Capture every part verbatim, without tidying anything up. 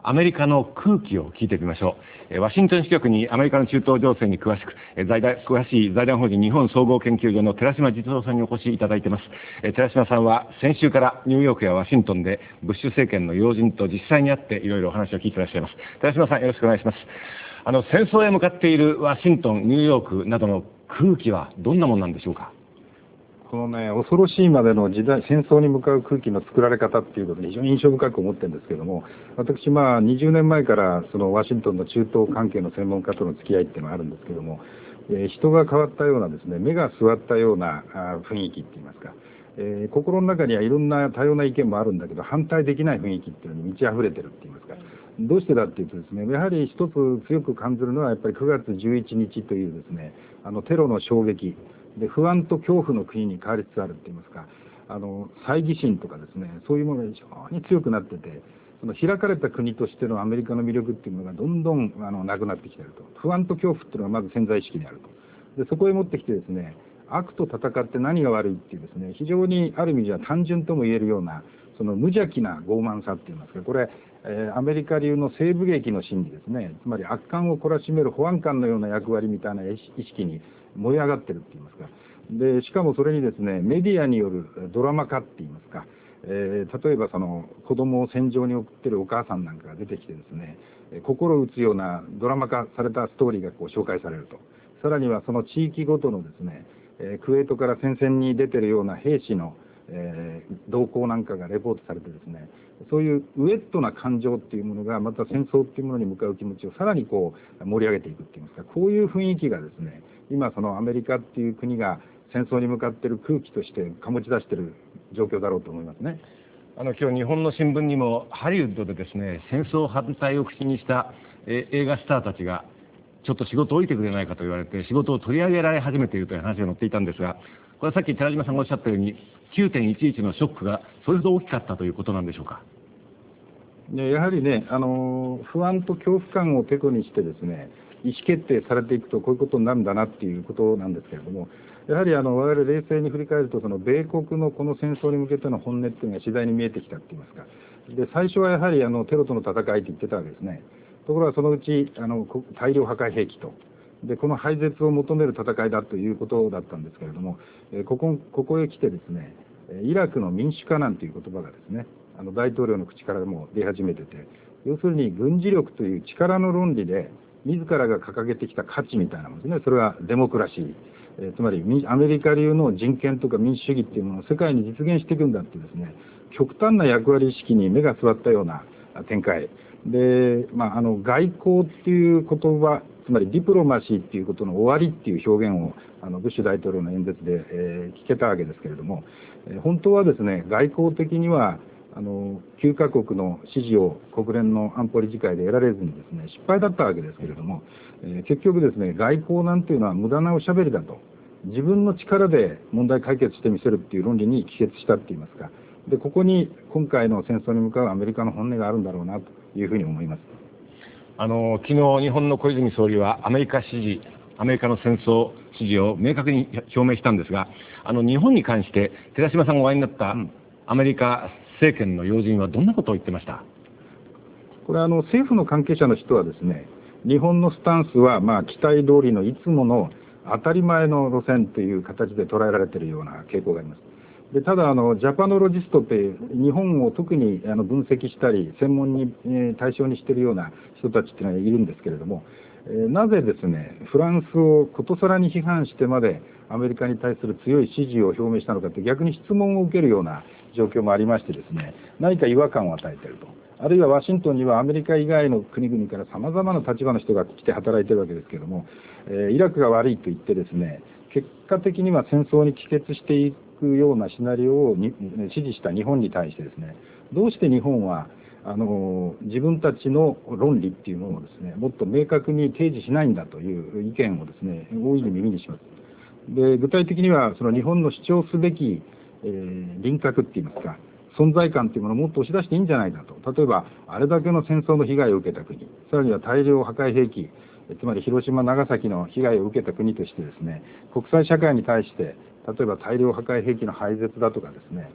アメリカの空気を聞いてみましょう。ワシントン支局にアメリカの中東情勢に詳しく、財団詳しい財団法人日本総合研究所の寺島実郎さんにお越しいただいています。寺島さんは先週からニューヨークやワシントンでブッシュ政権の要人と実際に会っていろいろお話を聞いていらっしゃいます。寺島さん、よろしくお願いします。あの戦争へ向かっているワシントン、ニューヨークなどの空気はどんなものなんでしょうか。 このね、恐ろしいまでの時代、戦争に向かう空気の作られ方っていうことで非常に印象深く思ってるんですけども、私、まあ、にじゅうねんまえからそのワシントンの中東関係の専門家との付き合いっていうのがあるんですけども、えー、人が変わったようなですね、目が座ったようなあ雰囲気っていいますか、えー、心の中にはいろんな多様な意見もあるんだけど、反対できない雰囲気っていうのに満ち溢れてるっていいますか、どうしてだっていうとですね、やはり一つ強く感じるのはやっぱりくがつじゅういちにちというですね、あのテロの衝撃で不安と恐怖の国に変わりつつあるって言いますか、あの猜疑心とかですね、そういうものが非常に強くなってて、その開かれた国としてのアメリカの魅力っていうものがどんどんあのなくなってきていると。不安と恐怖っていうのはまず潜在意識にあると。でそこへ持ってきてですね、悪と戦って何が悪いっていうですね、非常にある意味では単純とも言えるようなその無邪気な傲慢さっていいますか、これ、えー、アメリカ流の西部劇の心理ですね、つまり悪漢を懲らしめる保安官のような役割みたいな意識に燃え上がってるって言いますか。でしかもそれにですね、メディアによるドラマ化って言いますか、えー、例えばその子供を戦場に送ってるお母さんなんかが出てきてですね、心打つようなドラマ化されたストーリーがこう紹介されると。さらにはその地域ごとのですね、えー、クウェートから戦線に出てるような兵士の、えー、動向なんかがレポートされてですね、そういうウェットな感情っていうものがまた戦争っていうものに向かう気持ちをさらにこう盛り上げていくっていいますか、こういう雰囲気がですね、今そのアメリカっていう国が戦争に向かっている空気として醸し出している状況だろうと思いますね。 あの今日日本の新聞にもハリウッドでですね、戦争反対を口にしたえ映画スターたちがちょっと仕事を置いてくれないかと言われて仕事を取り上げられ始めているという話が載っていたんですが、これはさっき寺島さんがおっしゃったように きゅうてんいちいち のショックがそれほど大きかったということなんでしょうか。 やはりね、あの不安と恐怖感をてこにしてですね、意思決定されていくとこういうことになるんだなっていうことなんですけれども、やはりあの我々冷静に振り返ると、その米国のこの戦争に向けての本音っていうのが次第に見えてきたって言いますか、で最初はやはりあのテロとの戦いって言ってたわけですね。ところがそのうちあの大量破壊兵器とでこの廃絶を求める戦いだということだったんですけれども、ここここへ来てですね、イラクの民主化なんていう言葉がですね、あの大統領の口からも出始めてて、要するに軍事力という力の論理で自らが掲げてきた価値みたいなものですね、それはデモクラシー、えー、つまりアメリカ流の人権とか民主主義っていうものを世界に実現していくんだっていうですね、極端な役割意識に目が座ったような展開で、まあ、あの外交っていう言葉、つまりディプロマシーっていうことの終わりっていう表現をあのブッシュ大統領の演説で、えー、聞けたわけですけれども、えー、本当はですね、外交的にはあのきゅうカ国の支持を国連の安保理事会で得られずにですね、失敗だったわけですけれども、えー、結局ですね、外交なんていうのは無駄なおしゃべりだと、自分の力で問題解決してみせるっていう論理に帰結したって言いますか、でここに今回の戦争に向かうアメリカの本音があるんだろうなというふうに思います。 あの昨日日本の小泉総理はアメリカ支持アメリカの戦争支持を明確に表明したんですが、あの日本に関して寺島さんがお会いになったアメリカ政権の要人はどんなことを言ってました？ これはあの政府の関係者の人はですね、日本のスタンスはまあ期待通りのいつもの当たり前の路線という形で捉えられているような傾向があります。でただあのジャパノロジストって日本を特にあの分析したり専門に、えー、対象にしているような人たちっていうのがいるんですけれども、えー、なぜですねフランスをことさらに批判してまでアメリカに対する強い支持を表明したのかって逆に質問を受けるような状況もありましてですね、何か違和感を与えていると。あるいはワシントンにはアメリカ以外の国々からさまざまな立場の人が来て働いているわけですけれども、えー、イラクが悪いと言ってですね、結果的には戦争に帰結していくようなシナリオをに支持した日本に対してですね、どうして日本はあの自分たちの論理っていうものをですね、もっと明確に提示しないんだという意見をですね、大いに耳にします。で具体的にはその日本の主張すべき、えー、輪郭っていいますか、存在感というものをもっと押し出していいんじゃないかと。例えばあれだけの戦争の被害を受けた国、さらには大量破壊兵器、つまり広島長崎の被害を受けた国としてですね、国際社会に対して例えば大量破壊兵器の廃絶だとかですね、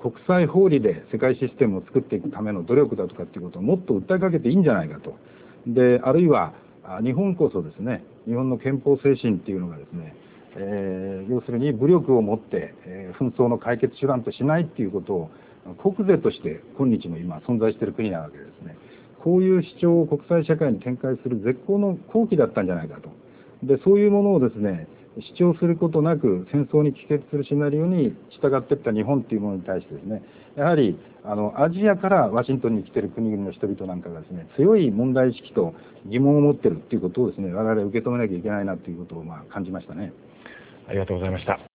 国際法理で世界システムを作っていくための努力だとかっていうことをもっと訴えかけていいんじゃないかと。で、あるいは、日本こそですね、日本の憲法精神っていうのがですね、えー、要するに武力を持って、えー、紛争の解決手段としないっていうことを国是として今日も今存在している国なわけですね。こういう主張を国際社会に展開する絶好の好機だったんじゃないかと。で、そういうものをですね、主張することなく戦争に帰結するシナリオに従っていった日本というものに対してですね、やはりあのアジアからワシントンに来ている国々の人々なんかがですね、強い問題意識と疑問を持っているということをですね、我々受け止めなきゃいけないなということをまあ感じましたね。 ありがとうございました。